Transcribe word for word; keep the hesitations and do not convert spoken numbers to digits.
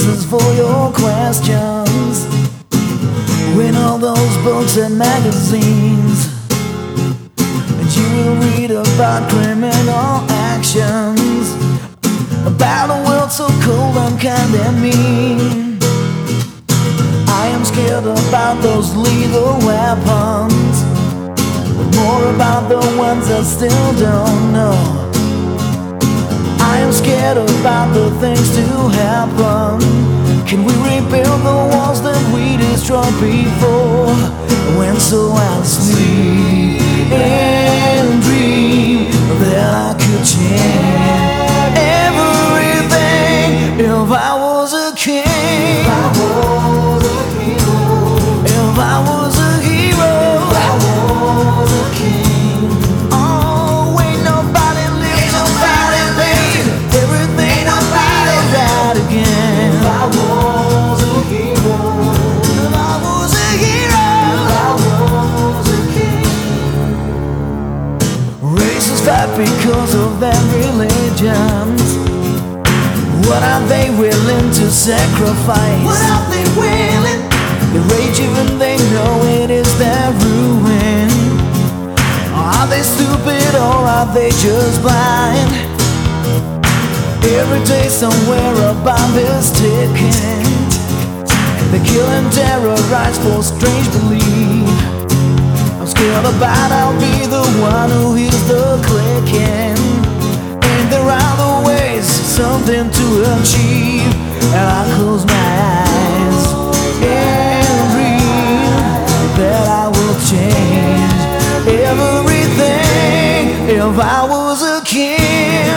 answers for your questions in all those books and magazines. And you will read about criminal actions, about a world so cold and kind and mean. I am scared about those lethal weapons, but more about the ones I still don't know. I am scared about the things to happen. Can we rebuild the walls that we destroyed before? When so I'll sleep and dream that I could change everything if I was a king. If I was a hero. If I was a hero. If I was a king. Oh, ain't nobody lives, nobody lives. Everything nobody right again. If I was a hero. If I was a hero. If I was a king. Races fight because of their religions. What are they willing to sacrifice? What are they willing? They rage even they know it is their ruin. Are they stupid or are they just blind? Every day somewhere a bomb is ticking. They kill and terrorize for strange belief. I'm scared about I'll be the one who hears the clicking. And there are the ways, something to achieve, and I close my eyes and dream that I will change everything if I was a king.